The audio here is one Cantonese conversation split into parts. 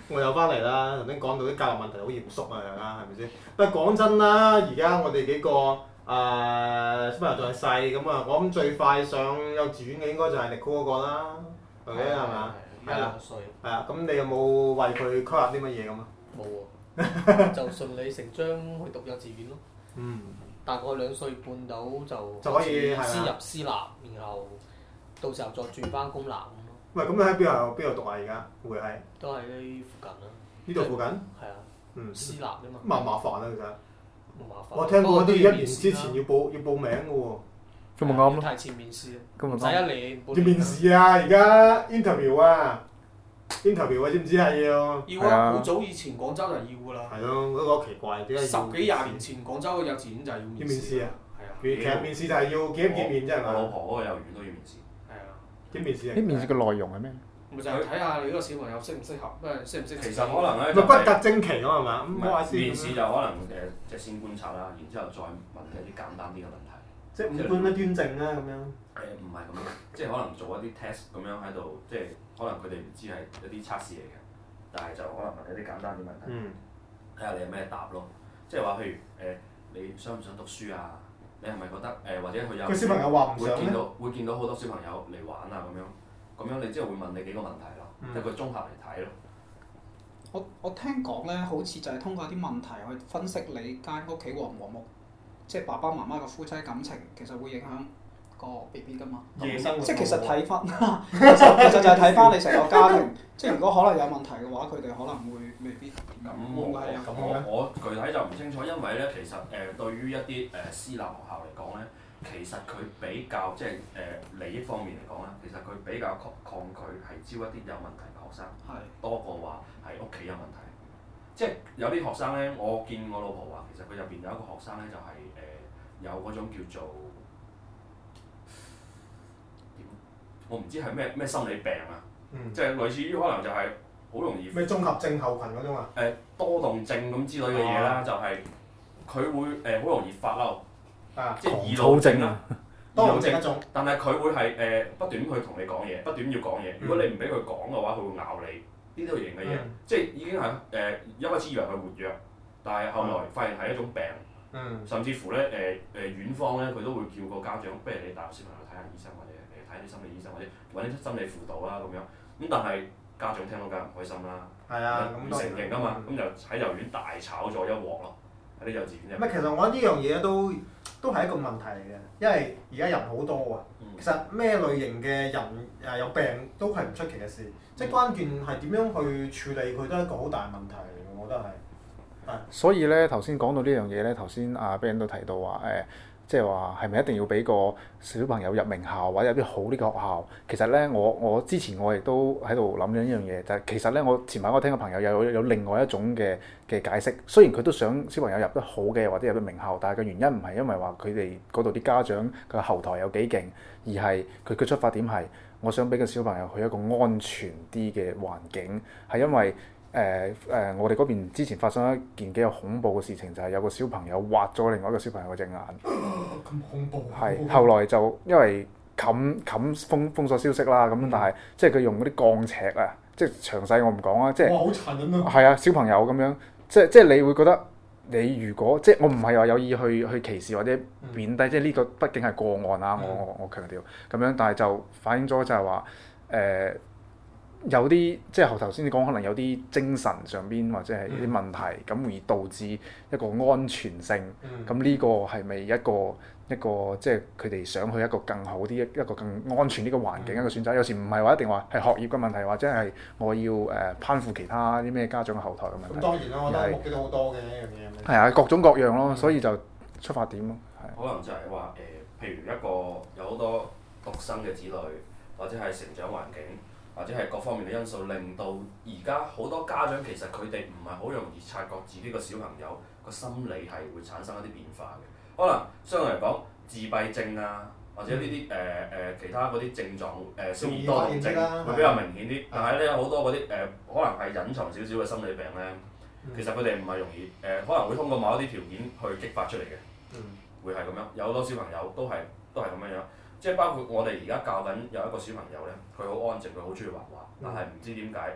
我又翻嚟啦，頭先講到啲教育問題好嚴肅啊，係咪先？不過講真啦，而家我哋幾個小朋友仲係細咁啊，我諗最快上幼稚園嘅應該就係Nicole嗰個啦，OK 係嘛？ 係啊，1-2歲。 係啊，咁你有冇為佢規劃啲乜嘢咁啊？ 冇喎，就順理成章去讀幼稚園咯。 嗯。 大概2歲半到就可以係先入私立，然後到時候再轉翻公立咁咯。 喂，咁你喺邊度讀啊？而家會係？ 都係呢附近啦。 呢度附近？ 係啊。 嗯。 私立啫嘛。 麻唔麻煩啊？其實。 冇麻煩。 我聽過啲1年之前要報名嘅喎。 咁咪啱咯。 提前面試。 咁咪唔使1年。 要面試啊！而家 interview 啊！interview 啊，知唔知係要？ 要啊！好早以前廣州就要㗎啦。 係咯，嗰個好奇怪，點解 10幾20年前廣州嘅幼稚園就係要面試啊！係啊。 其實面試就係要見面啫係嘛？ 我老婆嗰個幼兒園都要面試。 係啊。 點面試啊？ 啲面試嘅內容係咩？ 咪就係睇下你嗰個小朋友適唔適合，適唔適。 其實可能咧， 咪骨骼精奇咯係嘛？咁面試就可能即係先觀察啦，然之後再問一啲簡單啲嘅問題。 即係五官咩端正啦咁樣。 唔係咁樣，即係可能做一啲 test 咁樣喺度，即係可能佢哋唔知係一啲測試嚟嘅，但係就可能問一啲簡單啲問題，睇下你有咩答咯。即係話譬如你想唔想讀書啊？你係咪覺得或者佢有個小朋友話唔想咧？ 會見到好多小朋友嚟玩啊咁樣你之後會問你幾個問題咯，即係佢綜合嚟睇咯。 我聽講咧，好似就係通過啲問題去分析你間屋企和唔和睦，即係爸爸媽媽嘅夫妻感情，其實會影響個 BB 㗎嘛。 夜生活。 即係其實睇翻，其實就係睇翻你成個家庭。即係如果可能有問題嘅話，佢哋可能會未必。 咁我具體就唔清楚，因為咧其實對於一啲私立學校嚟講咧，其實佢比較即係利益方面嚟講咧，其實佢比較抗拒係招一啲有問題嘅學生，多過話係屋企有問題。即係有啲學生咧，我見我老婆話，其實佢入邊有一個學生咧，就係有嗰種叫做點，我唔知係咩心理病啊，即係類似於可能就係好容易咩綜合症候群嗰種啊？ 多動症咁之類嘅嘢啦，就係佢會好容易發嬲，即係易怒症啦， 多動症一種。 但係佢會係不斷去同你講嘢，不斷要講嘢。如果你唔俾佢講嘅話，佢會咬你呢類型嘅嘢，即係已經係一開始以為佢活躍，但係後來發現係一種病。甚至乎咧院方咧佢都會叫個家長，不如你帶小朋友睇下醫生，或者睇啲心理醫生，或者揾啲心理輔導啦咁樣。咁但係家長聽到梗係唔開心啦， 係啊， 唔承認㗎嘛，咁就喺幼兒園大炒咗一鑊咯，喺啲幼稚園入面。 其實我覺得呢樣嘢都係一個問題嚟嘅，因為而家人好多啊。其實咩類型嘅人有病都係唔出奇嘅事，即係關鍵係點樣去處理佢都係一個好大問題嚟嘅，我覺得係。 所以咧，頭先講到呢樣嘢咧，頭先阿 Ben 都提到話即係話係咪一定要俾個小朋友入名校或者有啲好啲嘅學校？其實咧，我之前我亦都喺度諗緊一樣嘢，就係其實咧，我前排我聽個朋友有另外一種嘅解釋。雖然佢都想小朋友入得好嘅或者入得名校，但係個原因唔係因為話佢哋嗰度啲家長嘅後台有幾勁，而係佢嘅出發點係我想俾個小朋友去一個安全啲嘅環境，係因為。我哋嗰邊之前發生一件幾有恐怖嘅事情，就係有個小朋友挖咗另外一個小朋友嘅隻眼。 咁恐怖。 係，後來就因為封鎖消息啦，咁但係即係佢用嗰啲鋼尺啊，即係詳細我唔講啊，即係。 哇！好殘忍啊！ 係啊，小朋友咁樣，即係你會覺得你如果即係我唔係話有意去歧視或者貶低，即係呢個畢竟係個案啊，我強調咁樣，但係就反映咗就係話有啲即係頭先你講，可能有啲精神上邊或者係啲問題，咁而導致一個安全性。咁呢個係咪一個即係佢哋想去一個更好啲、一個更安全啲嘅環境一個選擇？有時唔係話一定話係學業嘅問題，或者係我要攀附其他啲咩家長嘅後台嘅問題。 咁當然啦，我覺得目標都好多嘅呢樣嘢。 係啊，各種各樣咯，所以就出發點咯。 可能就係話譬如一個有好多獨生嘅子女，或者係成長環境。或者係各方面嘅因素，令到而家好多家長其實佢哋唔係好容易察覺自己個小朋友個心理係會產生一啲變化嘅。可能相對嚟講，自閉症啊，或者呢啲其他嗰啲症狀小兒多動症會比較明顯啲。但係咧好多嗰啲可能係隱藏少少嘅心理病咧，其實佢哋唔係容易可能會通過某一啲條件去激發出嚟嘅，會係咁樣。有好多小朋友都係咁樣樣。即係包括我哋而家教緊有一個小朋友咧，佢好安靜，佢好中意畫畫，但係唔知點解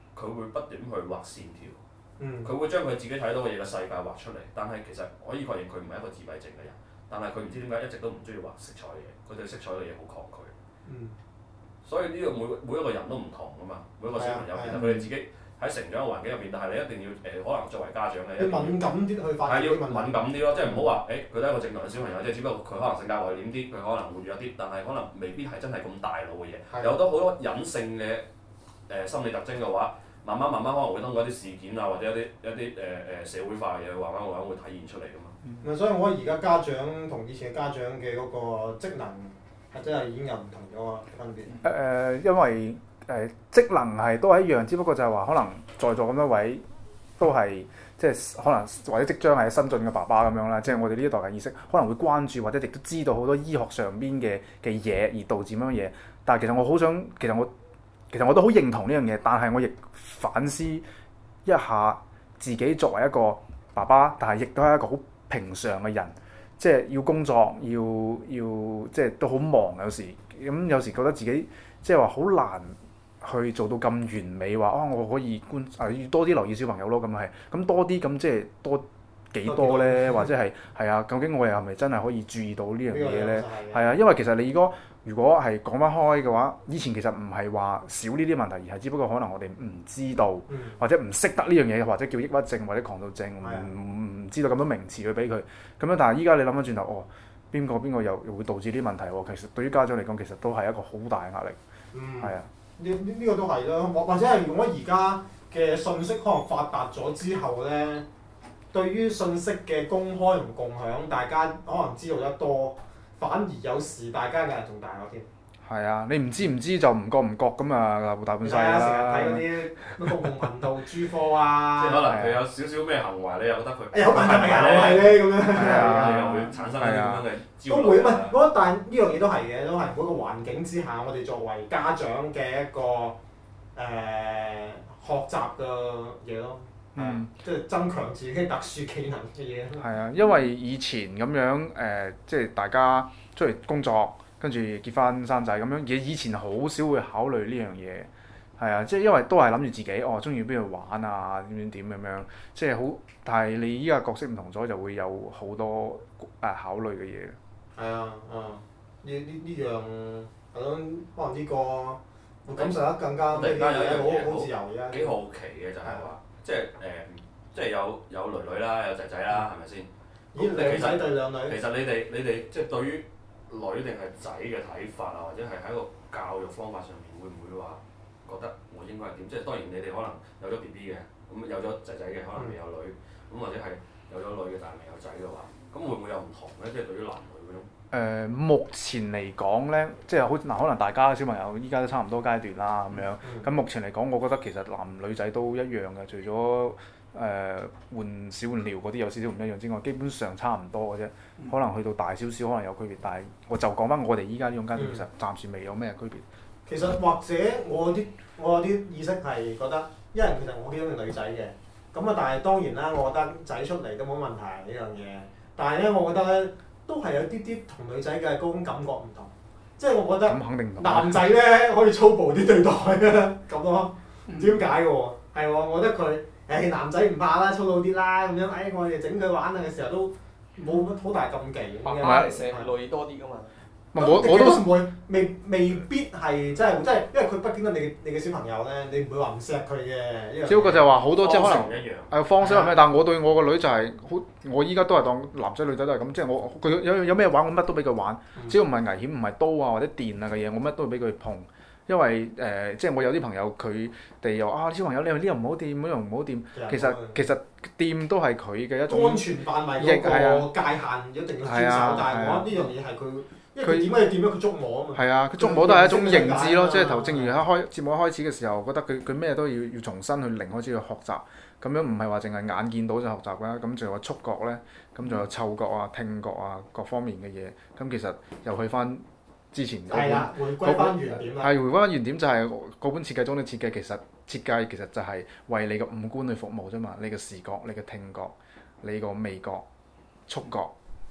佢會不斷去畫線條， 嗯， 佢會將佢自己睇到嘅嘢嘅世界畫出嚟。但係其實可以確認佢唔係一個自閉症嘅人，但係佢唔知點解一直都唔中意畫色彩嘅嘢，佢對色彩嘅嘢好抗拒。 嗯， 所以呢個每一個人都唔同噶嘛，每一個小朋友其實佢哋自己喺成長嘅環境入邊，但係你一定要可能作為家長嘅， 你敏感啲去發係要現啲問題。 敏感啲咯，即係唔好話佢都係一個正常嘅小朋友，即係只不過佢可能性格內斂啲，佢可能活躍啲，但係可能未必係真係咁大腦嘅嘢， 係有好多隱性嘅心理特徵嘅話，慢慢可能會通過一啲事件啊，或者一啲社會化嘅嘢，慢慢會體現出嚟噶嘛。 所以我覺得而家家長同以前嘅家長嘅嗰個職能係真係已經有唔同咗啊分別。 因為職能係都係一樣，只不過就係話可能在座咁多位都係即係可能或者即將係新進嘅爸爸咁樣啦，即係我哋呢一代嘅意識可能會關注或者亦都知道好多醫學上邊嘅嘢而導致咁樣嘢。但係其實我好想，其實我都好認同呢樣嘢，但係我亦反思一下自己作為一個爸爸，但係亦都係一個好平常嘅人，即係要工作，要即係都好忙有時，咁有時覺得自己即係話好難去做到咁完美，話我可以要多啲留意小朋友咯，咁係咁多啲咁即係多幾多咧？或者係啊？究竟我又係咪真係可以注意到呢樣嘢咧？係啊，因為其實你如果係講翻開嘅話，以前其實唔係話少呢啲問題，而係只不過可能我哋唔知道，或者唔識得呢樣嘢，或者叫抑鬱症或者狂躁症，唔知道咁多名詞去俾佢咁樣。但係依家你諗翻轉頭，邊個又會導致啲問題喎？其實對於家長嚟講，其實都係一個好大嘅壓力。係啊， 呢個都係啦，或者係如果而家嘅信息可能發達咗之後咧，對於信息嘅公開同共享，大家可能知道得多。反而有時大家嘅人仲大咗添。 係啊，你唔知就唔覺咁啊，大半世啦。 成日睇嗰啲公共頻道諸科啊。 即係可能佢有少少咩行為，你又覺得佢有問題係咧咁樣。 係啊， 你又會產生呢啲咁樣嘅焦慮。 都會，我覺得但呢樣嘢都係嘅，都係每個環境之下，我哋作為家長嘅一個學習嘅嘢咯。即係增強自己特殊技能嘅嘢。係啊，因為以前咁樣即係大家出嚟工作，跟住結婚生仔咁樣，以前好少會考慮呢樣嘢。係啊，即係因為都係諗住自己中意邊度玩啊，點咁樣，即係好。但係你依家角色唔同咗，就會有好多考慮嘅嘢。 係啊，呢樣係咯，可能呢個會感受得更加突然間有一樣嘢好自由嘅。 幾好奇嘅就係話。即係有女啦，有仔仔啦，係咪先？ 咦，兩仔對兩女？ 其實你哋即係對於女定係仔嘅睇法啊，或者係喺個教育方法上面，會唔會話覺得我應該係點？即係當然你哋可能有咗 BB 嘅，咁有咗仔仔嘅，可能未有女，咁或者係有咗女嘅但係未有仔嘅話，咁會唔會有唔同咧？即係對於男女嗰種。 目前嚟講咧，即係可能大家小朋友依家都差唔多階段啦咁樣。咁目前嚟講，我覺得其實男女仔都一樣嘅，除咗換屎換尿嗰啲有少少唔一樣之外，基本上差唔多嘅啫。可能去到大少少可能有區別，但係我就講翻我哋依家呢種階段，其實暫時未有咩區別。 其實或者我有啲意識係覺得，因為其實我見到個女仔嘅，咁但係當然啦，我覺得仔出嚟都冇問題呢樣嘢。但係咧，我覺得咧。都係有啲同女仔嘅嗰種感覺唔同，即係我覺得男仔咧可以粗暴啲對待啊咁咯，唔知點解嘅喎，係喎，我覺得佢男仔唔怕啦，粗魯啲啦咁樣，我哋整佢玩啊嘅時候都冇乜好大禁忌。 爸爸係錫女多啲㗎嘛。 我都唔會，未必係真係，因為佢畢竟係你嘅小朋友咧，你唔會話唔錫佢嘅。 只不過就係話好多即係可能方式係咩？但係我對我個女就係我依家都係當男仔女仔都係咁，即係佢有咩玩我乜都俾佢玩，只要唔係危險，唔係刀啊或者電啊嘅嘢，我乜都會俾佢碰。因為即係我有啲朋友佢哋又小朋友你話呢樣唔好掂，嗰樣唔好掂。其實掂都係佢嘅一種安全範圍嗰個界限一定要遵守，但係我覺得呢樣嘢係佢。因為佢點解要掂咧？佢捉摸啊嘛。係啊， 佢捉摸都係一種認知咯，即係正如喺節目一開始嘅時候，覺得佢咩都要重新去零開始去學習，咁樣唔係話淨係眼見到就學習啦，咁仲有觸覺咧，咁仲有嗅覺啊、聽覺啊各方面嘅嘢，咁其實又去翻之前嗰本。係啦，回歸翻原點啦。係回歸翻原點就係嗰本設計中嘅設計，設計其實就係為你嘅五官去服務啫嘛，你嘅視覺、你嘅聽覺、你個味覺、觸覺。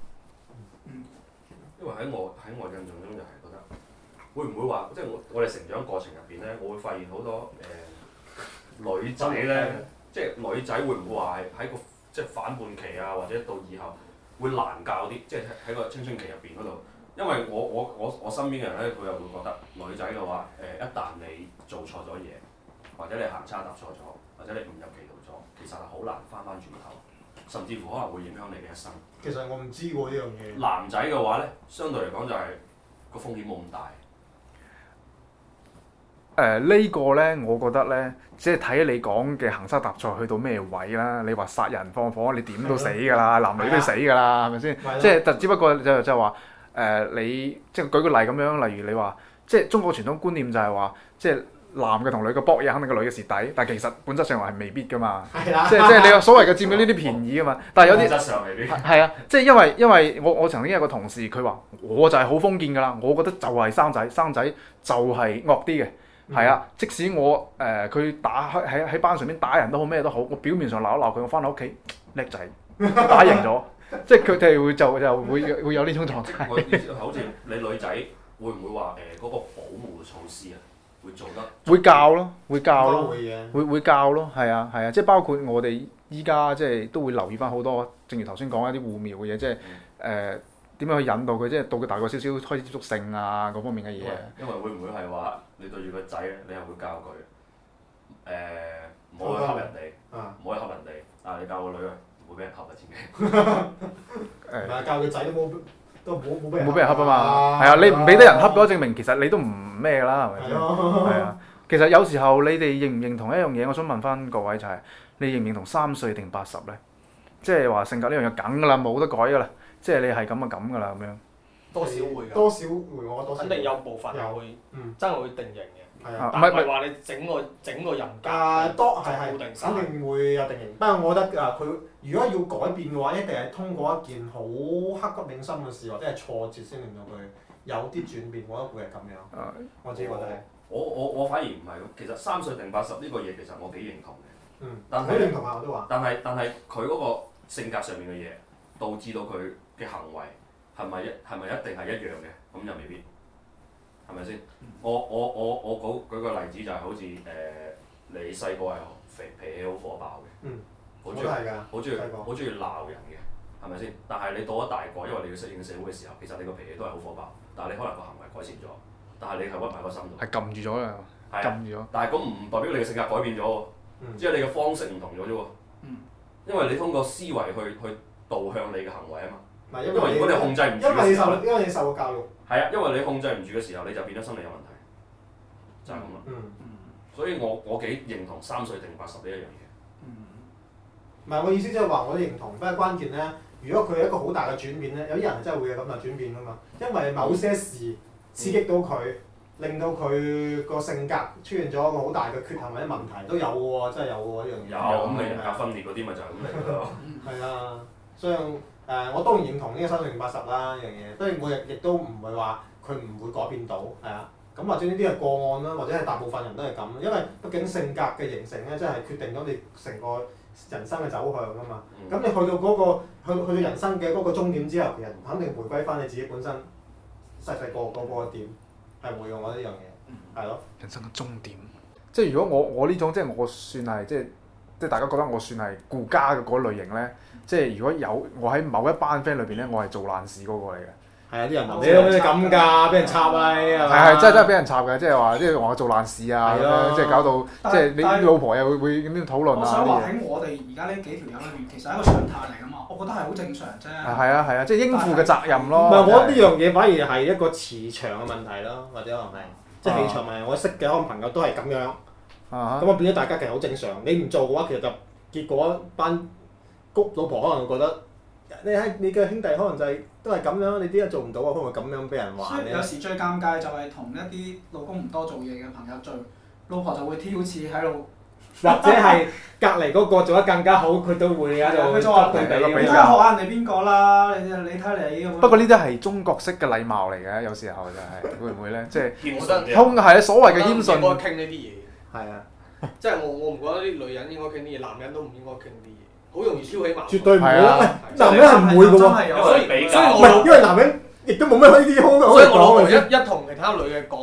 因為喺我印象中就係覺得，會唔會話即係我哋成長過程入邊咧，我會發現好多女仔咧，即係女仔會唔會話喺個即係反叛期啊，或者到以後會難教啲，即係喺個青春期入邊嗰度。因為我身邊嘅人咧，佢又會覺得女仔嘅話，一旦你做錯咗嘢，或者你行差踏錯咗，或者你誤入歧途咗，其實係好難翻轉頭，甚至乎可能會影響你嘅一生。 其實我唔知喎呢樣嘢。 男仔嘅話咧，相對嚟講就係個風險冇咁大。 呢個咧，我覺得咧，即係睇你講嘅行差踏錯去到咩位啦。你話殺人放火，你點都死㗎啦，男女都死㗎啦，係咪先？即係只不過就話你即係舉個例咁樣，例如你話即係中國傳統觀念就係話，即係男嘅同女嘅搏嘢，肯定個女嘅蝕底，但係其實本質上係未必㗎嘛。即係你有所謂嘅佔咗呢啲便宜㗎嘛。但係有啲本質上未必係啊，即係因為我曾經有個同事，佢話我就係好封建㗎啦，我覺得就係生仔就係惡啲嘅。係啊，即使我佢喺班上面打人都好咩都好，我表面上鬧一鬧佢，我翻到屋企叻仔打贏咗，即係佢哋會有呢種狀態。 好似你女仔會唔會話嗰個保護措施啊，會做得？ 會教咯，會教咯， 會教咯，係啊，即係包括我哋依家即係都會留意翻好多，正如頭先講一啲護苗嘅嘢，即係點樣去引導佢，即係到佢大個少少開始接觸性啊嗰方面嘅嘢。 因為會唔會係話你對住個仔咧，你又會教佢唔好去恰人哋，唔好去恰人哋。啊，你教個女啊，唔好俾人恰啊，千祈。 唔係教個仔都冇俾人恰啊嘛。係啊，你唔俾得人恰嘅話，證明其實你都唔咩㗎啦，係咪先？係啊。其實有時候你哋認唔認同一樣嘢？我想問翻各位就係你認唔認同3歲定80咧？即係話性格呢樣嘢梗㗎啦，冇得改㗎啦。即係你係咁就咁㗎啦，咁樣。 多少會㗎。 多少會，我多少。 肯定有部分係會，真係會定型嘅。 係啊。 但係話你整個人格。 多係肯定會有定型。不過我覺得佢如果要改變嘅話，一定係通過一件好刻骨銘心嘅事，或者係挫折先令到佢有啲轉變。我覺得會係咁樣。我自己覺得係。 我反而唔係咁。其實3歲定80呢個嘢其實我幾認同嘅。但係認同下我都話。但係佢嗰個性格上面嘅嘢，導致到佢嘅行為係咪一定係一樣嘅？咁又未必，係咪先？我舉個例子就係好似你細個係脾氣好火爆嘅，好中意鬧人嘅，係咪先？但係你到咗大個，因為你要適應社會嘅時候，其實你個脾氣都係好火爆，但係你可能個行為改善咗，但係你係屈埋個心度，係撳住咗啦，撳住咗。 但係咁唔代表你嘅性格改變咗喎，即係你嘅方式唔同咗啫喎，因為你通過思維去導向你嘅行為啊嘛。因為如果你控制唔住嘅時候， 因為你受過教育。 係啊，因為你控制唔住嘅時候，你就變咗心理有問題，就係咁啦。所以我幾認同3歲定80呢一樣嘢。 唔係我意思即係話我都認同，不過關鍵咧，如果佢係一個好大嘅轉變咧，有啲人真係會有咁嘅轉變噶嘛。因為某些事刺激到佢，令到佢個性格出現咗一個好大嘅缺陷或者問題都有喎，真係有喎呢樣嘢。 有咁你人格分裂嗰啲咪就係咁嚟咯。 係啊，所以我當然認同呢個3歲定80啦呢樣嘢，當然我亦都唔係話佢唔會改變到，係啊。咁或者呢啲係個案啦，或者係大部分人都係咁，因為畢竟性格嘅形成咧，真係決定咗你成個人生嘅走向㗎嘛。咁你去到嗰個去到人生嘅嗰個終點之後，其實肯定回歸翻你自己本身細個嗰個點，係會用我呢樣嘢，係咯。 人生嘅終點，即係如果我呢種即係我算係即係大家覺得我算係顧家嘅嗰類型咧，即係如果有我喺某一班 friend 裏邊咧，我係做爛事嗰個嚟嘅。係啊！啲人問你咁㗎，俾人插啊！係真係俾人插嘅，即係話話我做爛事啊，即係搞到即係你老婆又會咁樣討論啊。 我想話喺我哋而家呢幾條友裏面，其實係一個常態嚟㗎嘛，我覺得係好正常啫。 係啊，即係應付嘅責任咯。 唔係我覺得呢樣嘢反而係一個磁場嘅問題咯，或者可能係即係氣場問題。我識嘅可能朋友都係咁樣，咁我變咗大家其實好正常。你唔做嘅話，其實就結果班老婆可能會覺得。你嘅兄弟可能就都係咁樣，你點解做唔到啊？可能會咁樣俾人話咧。 有時最尷尬就係同一啲老公唔多做嘢嘅朋友聚，老婆就會挑刺喺度， 或者係隔離嗰個做得更加好，佢都會喺度。 佢就話：你睇下學下人哋邊個啦，你睇你咁。 不過呢啲係中國式嘅禮貌嚟嘅，有時候就係會唔會咧？即係謙遜。 係啊，所謂嘅謙遜。 應該傾呢啲嘢。 係啊， 即係我唔覺得啲女人應該傾啲嘢，男人都唔應該傾啲嘢。好容易挑起矛盾。 絕對唔會，男人係唔會嘅喎。 所以因為男人亦都冇咩呢啲好可以講嘅。 所以我一同其他女嘅講啲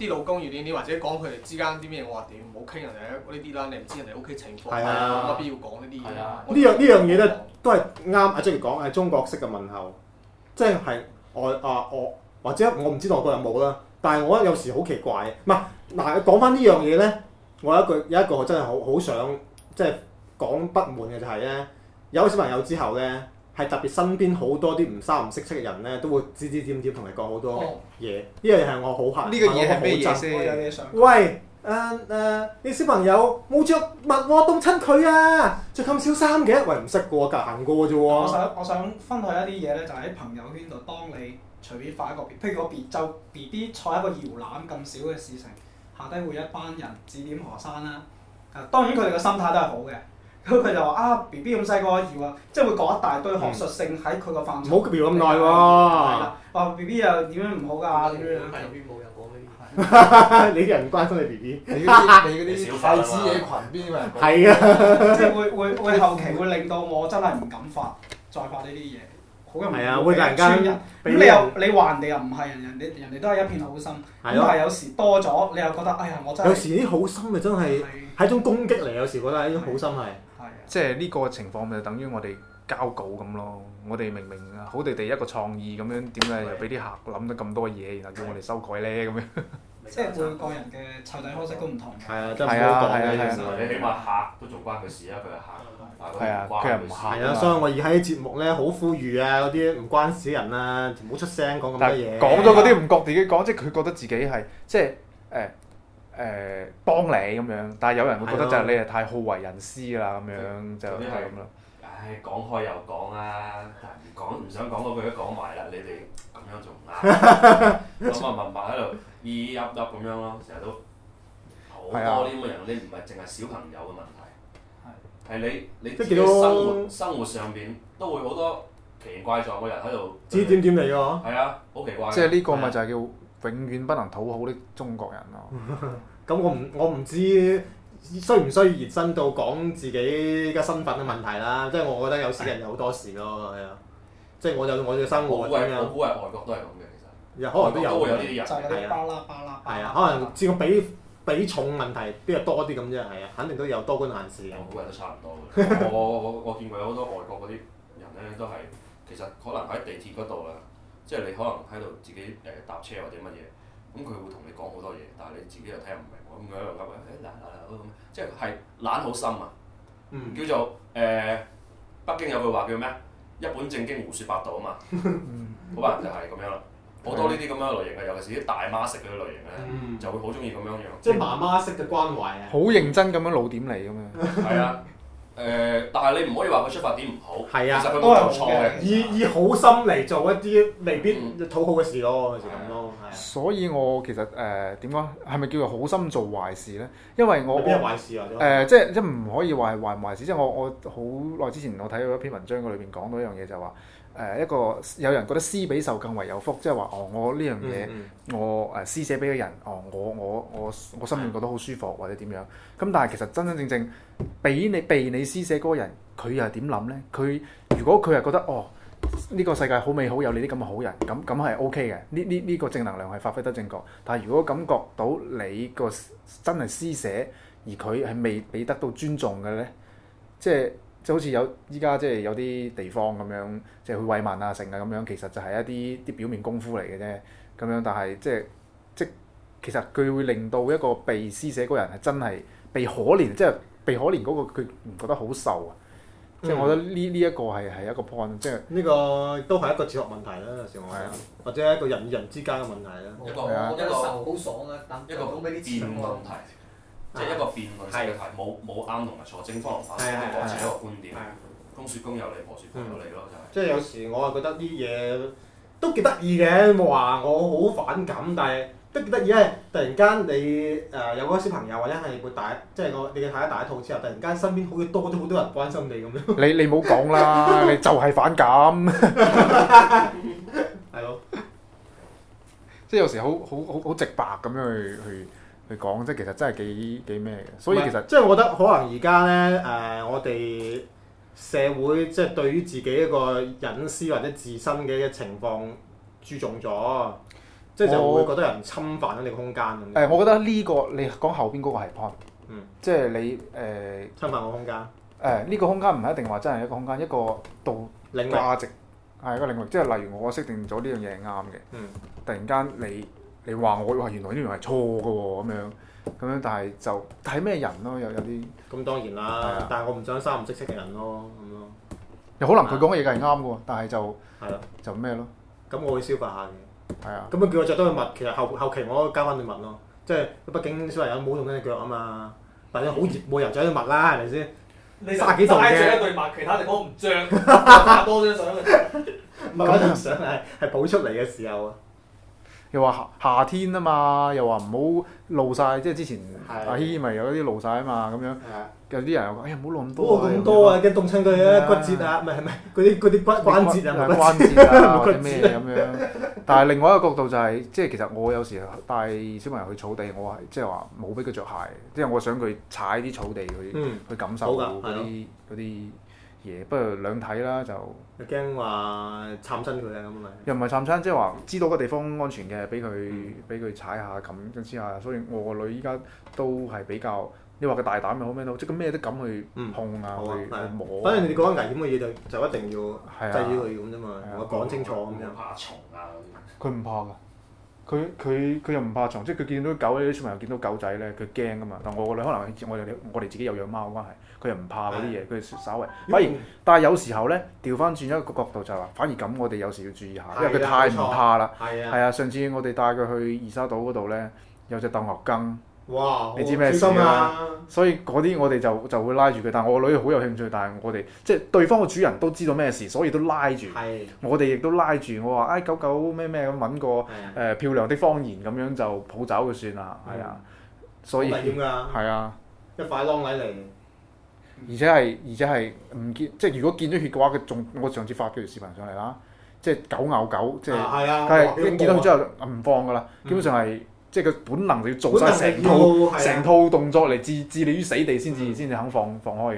啲老公要點點，或者講佢哋之間啲咩，我話屌唔好傾人哋呢啲啦，你唔知人哋屋企情況， 係啊冇乜必要講呢啲嘢。 係啊呢樣嘢咧都係啱阿 Jacky 講係中國式嘅問候，即係我或者我唔知道外國有冇啦，但係我覺得有時好奇怪，唔係嗱講翻呢樣嘢咧，我有一個真係好想即係講不滿嘅就係咧，有小朋友之後咧。係特別身邊好多啲唔三唔識嘅人咧，都會指指點點同你講好多嘢。呢樣嘢係我好嚇。 呢個嘢係咩嘢我有嘢想講。 喂，你小朋友冇着襪喎，凍親佢啊！着咁少衫嘅，喂唔識嘅喎，隔行過啫喎。 我想分享一啲嘢咧，就喺朋友圈度，當你隨便發一個，譬如個BB 坐喺個搖籃咁少嘅事情，下低會一班人指點河山啦。當然佢哋嘅心態都係好嘅。咁佢就話啊 BB 咁細個搖啊，即係會講一大堆學術性喺佢個範疇。 唔好搖咁耐喎。 係啦，話 BB 又點樣唔好㗎？點樣？ 係邊冇人講呢啲。 你啲人關心你 BB。 你嗰啲廢紙嘢群邊有人講？ 係啊。 即係會後期會令到我真係唔敢再發呢啲嘢，好容易。 係啊，會突然間咁你話人哋又唔係人哋都係一片好心。咁但係有時多咗，你又覺得哎呀我真係。 有時啲好心咪真係係一種攻擊嚟，有時覺得係一種好心係。 即係呢個情況咪就等於我哋交稿咁咯。我哋明明好地地一個創意咁樣，點解又俾啲客諗得咁多嘢，然後叫我哋修改咧咁樣？ 即係每個人嘅湊仔方式都唔同嘅。 係啊，真係唔好講嘅。 你起碼客都仲關佢事啊，佢係客， 係啊，佢係唔客。 係啊，所以我而家啲節目咧好呼籲啊，嗰啲唔關事人啊，唔好出聲講咁多嘢。 講咗嗰啲唔覺自己講，即係佢覺得自己係即係幫你咁樣，但係有人會覺得就係你係太好為人師啦咁樣，就係咁啦。 唉，講開又講啊，唔想講嗰句都講埋啦，你哋咁樣仲唔啱？咁啊文喺度咿噏噏咁樣咯，成日都好多呢啲咁嘅人，你唔係淨係小朋友嘅問題，係你自己生活上邊都會好多奇形怪狀嘅人喺度指點點嚟㗎。 係啊，好奇怪。 即係呢個咪就係叫永遠不能討好的中國人咯。 咁我唔知需唔需要延伸到講自己嘅身份嘅問題啦。即係我覺得有時人有好多事咯，係啊。即係我有我嘅生活咁樣。 我估係外國都係咁嘅，其實。 可能都會有呢啲人。 就係嗰啲巴拉巴拉。 係啊，可能佔個比重問題邊度多啲咁啫，係啊，肯定都有多管閒事嘅。 我估係都差唔多嘅。我見過有好多外國嗰啲人咧，都係其實可能喺地鐵嗰度啦，即係你可能喺度自己搭車或者乜嘢。咁佢會同你講好多嘢，但係你自己又聽唔明喎。咁佢喺度噏咁，即係懶好心啊！叫做北京有句話叫咩？一本正經胡說八道啊嘛。好多人就係咁樣啦。好多呢啲咁樣嘅類型嘅，尤其是啲大媽式嗰啲類型咧，就會好中意咁樣樣。 即係媽媽式嘅關懷啊！ 好認真咁樣露點嚟咁樣。 係啊。但係你唔可以話佢出發點唔好。 係啊， 其實佢冇做錯嘅。 以好心嚟做一啲未必討好嘅事咯，就咁咯。 所以我其實點講係咪叫做好心做壞事咧？因為我邊係壞事啊？ 即係唔可以話係壞唔壞事。即係我好耐之前我睇到一篇文章，裏邊講到一樣嘢就話一個有人覺得施比受更為有福，即係話我呢樣嘢我施捨俾咗人，我心裏覺得好舒服或者點樣。咁但係其實真真正正被你施捨嗰個人，佢又係點諗咧？佢如果佢係覺得呢個世界好美好，有你啲咁嘅好人，咁係 OK 嘅。呢個正能量係發揮得正確。但係如果感覺到你個真係施捨，而佢係未俾得到尊重嘅咧，即係好似依家即係有啲地方咁樣，即係去慰問啊、成啊咁樣，其實就係一啲表面功夫嚟嘅啫。咁樣，但係即其實佢會令到一個被施捨嗰個人係真係被可憐，即係被可憐嗰個佢唔覺得好受啊。即係我覺得呢一個係一個 point， 即係呢個都係一個哲學問題啦，有時我覺得，或者一個人與人之間嘅問題啦。 一個好爽啊！ 一個辯論題，即係一個辯論式嘅題，冇啱同埋錯，正方同反方各自一個觀點，公説公有理，婆説婆有理咯，就係。 即係有時我係覺得啲嘢都幾得意嘅，冇話我好反感，但係都幾得意咧。突然間你有個小朋友或者係會即係你嘅太太大一肚之後，突然間身邊好似多咗好多人關心你咁樣。 你唔好講啦，你就係反感。 係咯， 即係有時好直白咁樣去講，即係其實真係幾咩嘅。所以其實即係我覺得可能而家咧我哋社會即係對於自己一個隱私或者自身嘅情況注重咗。 即係就會覺得有人侵犯咗你個空間咁。 我覺得呢個你講後邊嗰個係 point，即係你侵犯我空間。 呢個空間唔係一定話真係一個空間，一個道價值係一個領域，即係例如我識定咗呢樣嘢係啱嘅，突然間你話我話原來呢樣係錯嘅喎咁樣，但係就睇咩人咯，有啲咁當然啦，但係我唔想三唔識嘅人咯咁咯。 有可能佢講嘅嘢係啱嘅喎，但係就咩咯？ 咁我會消化下嘅。 係啊。 咁佢叫我着多對襪，其實後期我加翻對襪咯，即係畢竟小朋友冇用緊隻腳啊嘛，但係好熱冇人着對襪啦，係咪先？30幾度嘅。 齋著一對襪，其他地方唔著，拍多張相嘅。 唔係嗰張相係補出嚟嘅時候啊。 又話夏天啊嘛，又話唔好露晒，即係之前阿希咪有啲露晒啊嘛，咁樣有啲人又講：唔好露咁多啊！ 咁多啊，驚凍親佢啊，骨折啊，唔係嗰啲關節啊， 關節啊或者咩咁樣。但係另外一個角度就係，即係其實我有時帶小朋友去草地，我係即係話冇俾佢着鞋，即係我想佢踩啲草地去感受到嗰啲嘢，不過兩睇啦就。 又驚話慘親佢啊咁咪？ 又唔係慘親，即係話知道個地方安全嘅，俾佢踩下咁之下，所以我個女依家都係比較，你話佢大膽又好咩都好，即係佢咩都敢去碰啊，去摸。 反正你哋講緊危險嘅嘢就一定要制止佢咁啫嘛，我講清楚咁樣。 怕蟲啊嗰啲。 佢唔怕㗎。佢又唔怕蟲，即係佢見到狗啲小朋友見到狗仔咧，佢驚㗎嘛。但我個女可能我哋自己有養貓關係，佢又唔怕嗰啲嘢，佢稍微反而，但係有時候咧調翻轉一個角度就係話，反而咁我哋有時要注意下，因為佢太唔怕啦。係啊，上次我哋帶佢去二沙島嗰度咧，有隻鬥牛梗。 哇！ 你知咩事啊？所以嗰啲我哋就會拉住佢，但係我個女好有興趣，但係我哋即係對方個主人都知道咩事，所以都拉住。我哋亦都拉住，我話狗狗咩咩咁揾個漂亮的方言咁樣就抱走佢算啦，係啊。所以危險㗎。係啊。 一塊啷禮嚟。 而且係唔見，即係如果見咗血嘅話，我上次發條視頻上嚟啦，即係狗咬狗，即係梗係見到佢之後唔放㗎啦，基本上係。即係佢本能就要做晒成套動作嚟置你於死地先至肯放開嘅。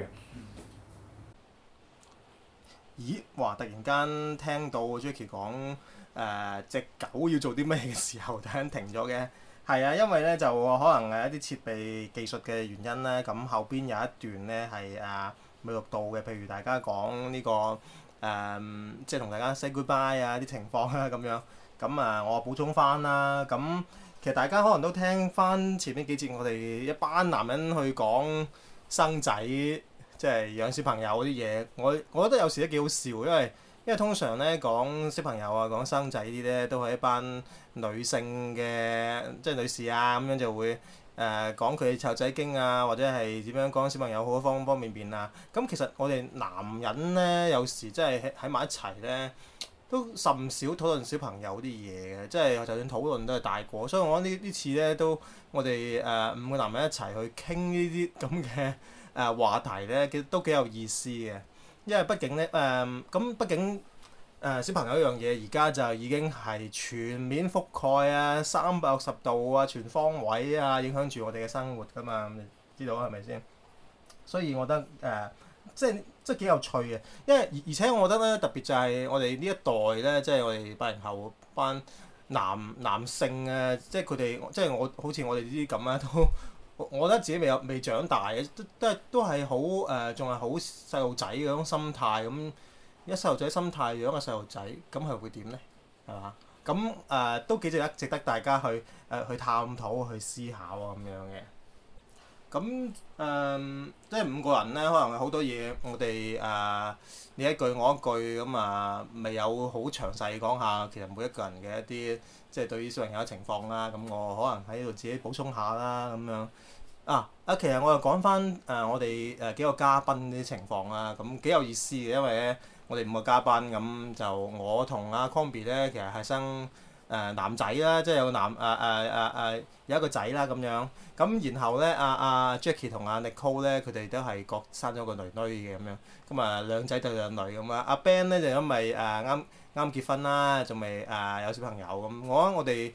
咦？哇！突然間聽到 Jackie 講隻狗要做啲咩嘅時候，突然停咗嘅。係啊，因為咧就可能係一啲設備技術嘅原因咧，咁後邊有一段咧係未錄到嘅，譬如大家講呢個即係同大家 say goodbye 啊啲情況啊咁樣。咁我補充翻啦，咁。其實大家可能都聽翻前面幾節，我哋一班男人去講生仔，即係養小朋友嗰啲嘢。我覺得有時都幾好笑，因為通常咧講小朋友啊、講生仔啲咧，都係一班女性嘅，即係女士啊咁樣就會講佢湊仔經啊，或者係點樣講小朋友好方方面面啊。咁其實我哋男人咧有時真係喺埋一齊咧。都甚少討論小朋友啲嘢嘅，即係就算討論都係大過，所以我覺得呢次咧都我哋5個男人一齊去傾呢啲咁嘅話題咧，都幾有意思嘅。因為畢竟咧畢竟小朋友一樣嘢而家就已經係全面覆蓋啊，360度啊，全方位啊，影響住我哋嘅生活㗎嘛，你知道係咪先？所以我覺得即係幾有趣嘅，因為而且我覺得咧特別就係我哋呢一代咧，即係我哋80後班男性啊，即係佢哋即係我好似我哋呢啲咁啊，都我覺得自己未長大嘅，都係好仲係好細路仔嗰種心態咁。一細路仔心態養個細路仔，咁係會點咧？係嘛？咁都幾值得大家去探討、去思考啊咁樣嘅。咁即係5個人咧，可能好多嘢我哋你一句我一句咁未有好詳細講下，其實每一個人嘅一啲即係對於小朋友嘅情況啦。咁我可能喺度自己補充下啦咁樣。其實我又講翻我哋幾個嘉賓啲情況啦，咁幾有意思嘅，因為咧我哋5個嘉賓咁就我同阿 Combi 咧，其實係生男仔啦，即係有個有一個仔啦咁樣。咁然後咧阿 Jackie 同阿 Nicole 咧，佢哋都係各生咗個女嘅咁樣。咁兩仔對兩女咁啊。阿 Ben 咧就因為啱結婚啦，仲未有小朋友咁。我哋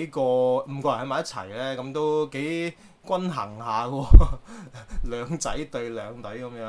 5個人喺埋一齊咧，咁都幾均衡下喎，兩仔對兩女咁樣。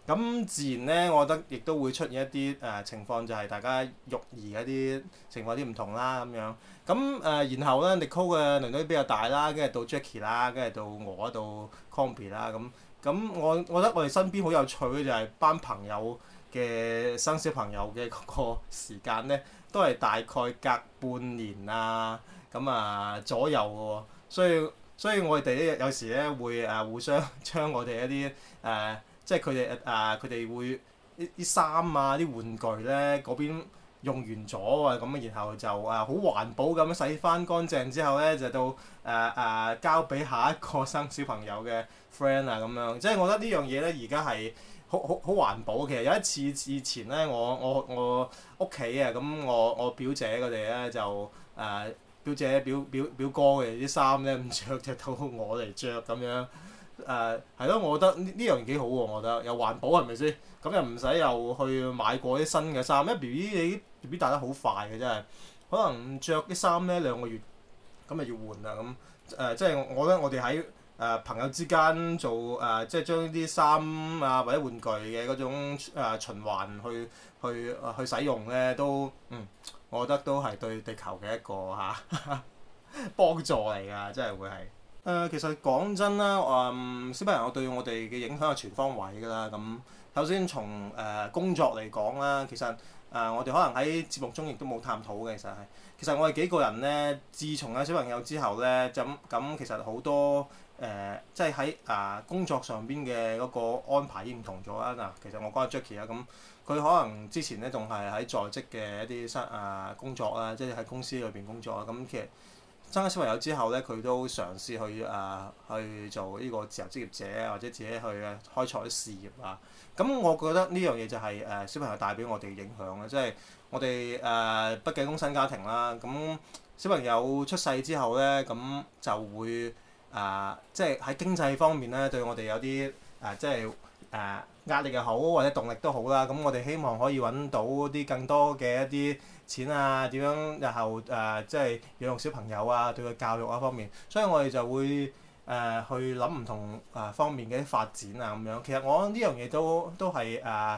咁自然咧，我覺得亦都會出現一啲情況，就係大家育兒一啲情況有啲唔同啦咁樣。咁然後咧，Nicole 嘅囡囡比較大啦，跟住到 Jackie 啦，跟住到我到 Combi 啦咁我覺得我哋身邊好有趣嘅就係班朋友嘅生小朋友嘅嗰個時間咧，都係大概隔半年啊左右嘅喎，所以我哋咧有時咧會互相將我哋一啲即係佢哋會啲衫啊啲玩具咧嗰邊用完咗啊咁，然後就好環保咁洗翻乾淨之後咧，就到交俾下一個生小朋友嘅 friend 啊咁樣，即係我覺得呢樣嘢咧而家係好環保。其實有一次以前咧，我屋企啊咁，我表姐佢哋咧就表姐表哥嘅啲衫咧唔着就到我嚟着咁樣。係咯，我覺得呢樣嘢幾好喎，我覺得又環保係咪先？咁又唔使又去買過啲新嘅衫，因為 BB 大得好快嘅真係，可能着啲衫咧2個月咁就要換啦咁。即係我覺得我哋喺朋友之間做即係將啲衫啊或者玩具嘅嗰種循環去使用咧，都我覺得都係對地球嘅一個幫助嚟㗎，真係會係。其實講真啦，小朋友對我哋嘅影響係全方位㗎啦。咁首先從工作嚟講啦，其實我哋可能喺節目中亦都冇探討嘅，其實我哋幾個人咧，自從有小朋友之後咧，咁其實好多即係喺工作上邊嘅嗰個安排已經唔同咗啦。嗱，其實我講下 Jackie 啦，咁佢可能之前咧仲係喺在職嘅一啲工作啦，即係喺公司裏邊工作啦。咁其實生咗小朋友之後咧，佢都嘗試去做呢個自由職業者，或者自己去開創啲事業啊。咁我覺得呢樣嘢就係小朋友帶俾我哋嘅影響啦，即係我哋畢竟工薪家庭啦。咁小朋友出世之後咧，咁就會即係喺經濟方面咧，對我哋有啲即係壓力又好，或者動力都好啦。咁我哋希望可以揾到啲更多嘅一啲錢啊，點樣日後即係養育小朋友啊，對佢教育啊方面，所以我哋就會去諗唔同方面嘅啲發展啊咁樣。其實我呢樣嘢都係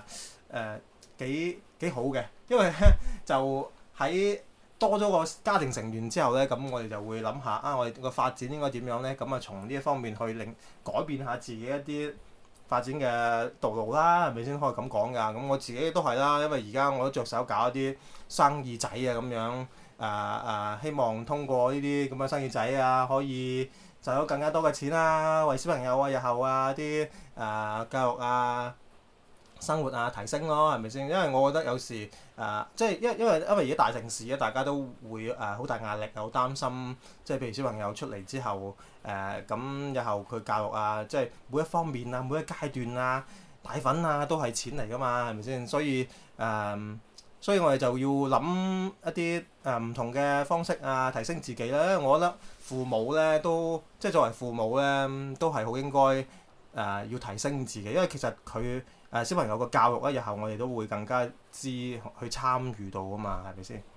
幾好嘅，因為咧就喺多咗個家庭成員之後咧，咁我哋就會諗下我哋個發展應該點樣咧？咁從呢一方面去改變下自己一啲發展嘅道路啦，係咪先可以咁講㗎？咁我自己都係啦，因為而家我都着手搞一啲生意仔啊咁樣，希望通過呢啲咁嘅生意仔啊，可以賺到更加多嘅錢啦，為小朋友日後啲教育生活提升咯，係咪先？因為我覺得有時即係因為而家大城市咧，大家都會好大壓力，好擔心，即係譬如小朋友出嚟之後咁日後佢教育即係每一方面每一階段奶粉都係錢嚟㗎嘛，係咪先？所以我哋就要諗一啲唔同嘅方式提升自己啦。我覺得父母咧都即係作為父母咧，都係好應該要提升自己，因為其實佢小朋友個教育咧，日後我哋都會更加之去參與到㗎嘛，係咪先？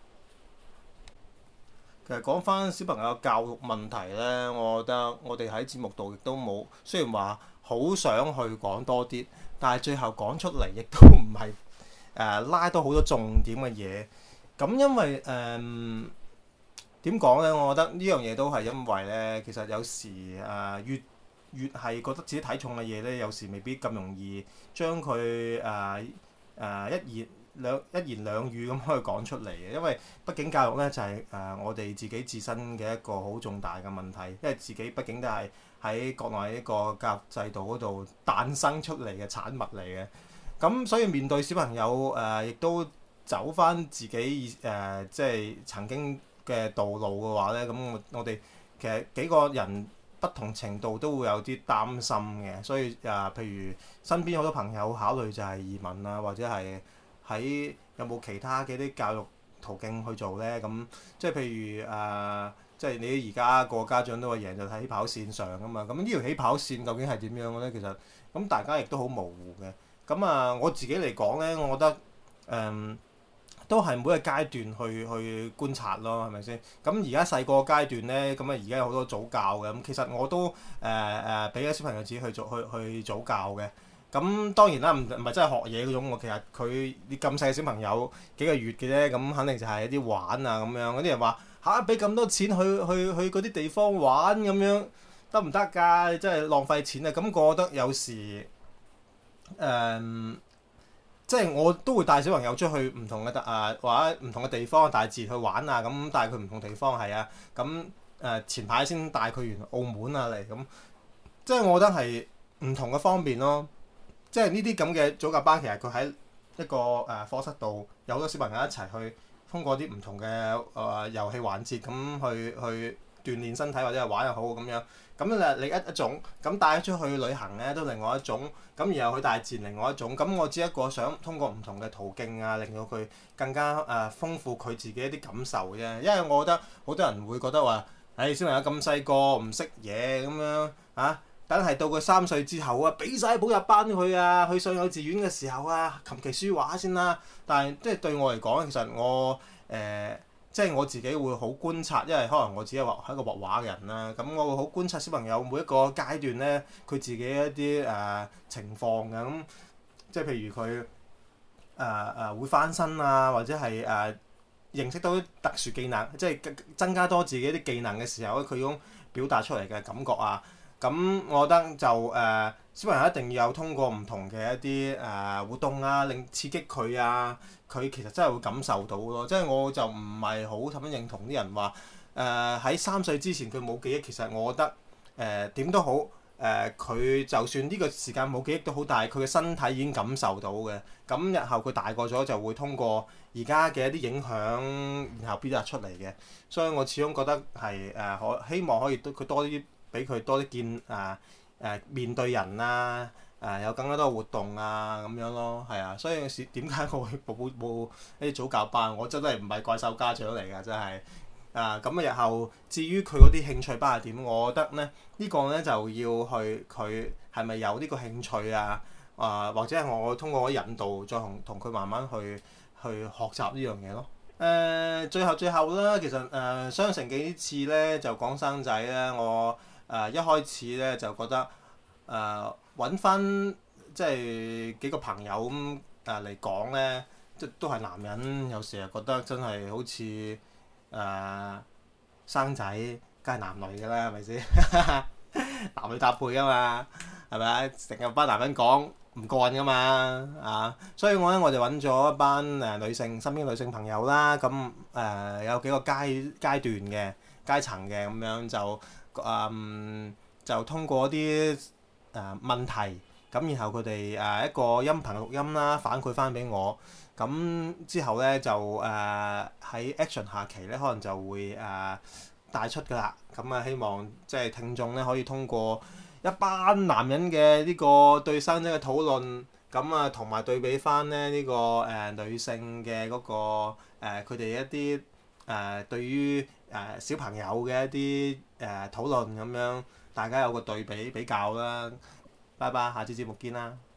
其實講翻小朋友嘅教育問題咧，我覺得我哋喺節目度亦都冇，雖然話好想去講多啲，但係最後講出嚟亦都唔係拉到好多重點嘅嘢。咁因為點講咧？我覺得呢樣嘢都係因為咧，其實有時越係覺得自己睇重嘅嘢咧，有時未必咁容易將佢一言兩語咁可以講出嚟嘅，因為畢竟教育咧就係我哋自己自身嘅一個好重大嘅問題，因為自己畢竟都係喺國內呢個教育制度嗰度誕生出嚟嘅產物嚟嘅。咁所以面對小朋友亦都走翻自己即係曾經嘅道路嘅話咧，咁我哋其實幾個人不同程度都會有啲擔心嘅，所以譬如身邊好多朋友考慮就係移民或者係喺有冇其他嘅啲教育途徑去做咧？咁即係譬如即係你而家個家長都話贏就喺起跑線上㗎嘛。咁呢條起跑線究竟係點樣嘅咧？其實咁大家亦都好模糊嘅。咁我自己嚟講咧，我覺得都係每個階段去觀察咯，係咪先？咁而家細個階段咧，咁而家有好多早教嘅，咁其實我都俾咗小朋友自己去早教嘅。 咁當然啦，唔係真係學嘢嗰種喎。其實佢啲咁細嘅小朋友幾個月嘅啫，咁肯定就係一啲玩啊咁樣。嗰啲人話嚇俾咁多錢去嗰啲地方玩咁樣得唔得㗎？你真係浪費錢啊！咁我覺得有時即係我都會帶小朋友出去唔同嘅或者唔同嘅地方大自然去玩啊，咁帶佢唔同地方係啊。咁前排先帶佢完澳門啊嚟咁，即係我覺得係唔同嘅方面咯。即係呢啲咁嘅早教班，其實佢喺一個課室度有好多小朋友一齊去通過啲唔同嘅遊戲環節咁去鍛鍊身體或者係玩又好咁樣。咁另一種，咁帶出去旅行咧都另外一種，咁然後去大自然另外一種。咁我只一個想通過唔同嘅途徑啊，令到佢更加豐富佢自己一啲感受啫。因為我覺得好多人會覺得話，小朋友咁細個唔識嘢咁樣啊。等係到佢3歲之後啊，俾晒補習班佢啊，去上幼稚園嘅時候啊，琴棋書畫先啦。但係即係對我嚟講，其實我即係我自己會好觀察，因為可能我自己係一個畫畫嘅人啦。咁我會好觀察小朋友每一個階段咧，佢自己一啲情況嘅。咁即係譬如佢會翻身啊，或者係認識到啲特殊技能，即係增加多自己啲技能嘅時候，佢嗰種表達出嚟嘅感覺啊。咁我覺得就小朋友一定要有通過唔同嘅一啲活動啊，令刺激佢啊，佢其實真係會感受到咯。即係我就唔係好咁樣認同啲人話喺3歲之前佢冇記憶。其實我覺得點都好佢就算呢個時間冇記憶都好，但係佢嘅身體已經感受到嘅。咁日後佢大個咗就會通過而家嘅一啲影響，然後表達出嚟嘅。所以我始終覺得係希望可以佢多啲。俾佢多啲見面對人啊，有更加多活動啊咁樣咯，係啊，所以點解我會報一啲早教班？我真係唔係怪獸家長嚟㗎，真係咁日後至於佢嗰啲興趣班係點，我覺得咧呢個咧就要去佢係咪有呢個興趣啊？或者係我通過引導再同佢慢慢去學習呢樣嘢咯。最後啦，其實相成幾次咧就講生仔咧，我一開始咧就覺得揾翻即係幾個朋友咁嚟講咧，即都係男人，有時覺得真係好似生仔梗係男女㗎啦，係咪先？男女搭配㗎嘛，係咪啊？成日班男人講唔過癮㗎嘛所以我就揾咗一班身邊女性朋友啦，咁有幾個階段嘅階層嘅咁樣就通過啲問題，咁然後佢哋一個音頻錄音啦，反饋翻俾我，咁之後咧就喺 action 下期咧，可能就會帶出㗎啦。咁希望即係聽眾咧可以通過一班男人嘅呢個對生仔嘅討論，咁同埋對比翻咧呢個女性嘅嗰個佢哋一啲對於小朋友嘅一啲討論咁樣，大家有個對比較啦。拜拜，下次節目見啦〜